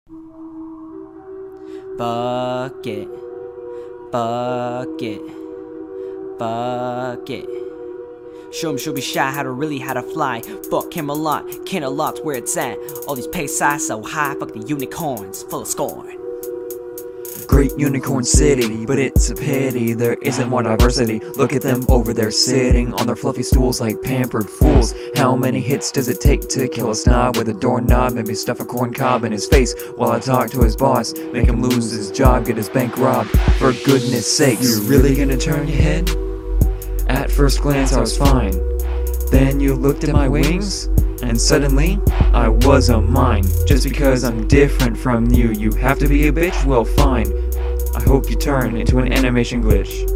Bucket, bucket, bucket. Show him she'll be shy, how to fly. Fuck him a lot, Canterlot's where it's at. All these pay size so high, fuck the unicorns, full of scorn. Great Unicorn City, but it's a pity there isn't more diversity. Look at them over there sitting on their fluffy stools like pampered fools. How many hits does it take to kill a snob with a doorknob? Maybe stuff a corn cob in his face while I talk to his boss, make him lose his job, get his bank robbed. For goodness sakes, you're really gonna turn your head? At first glance I was fine, then you looked at my wings, and suddenly, I was a mine. Just because I'm different from you, you have to be a bitch? Well fine, I hope you turn into an animation glitch.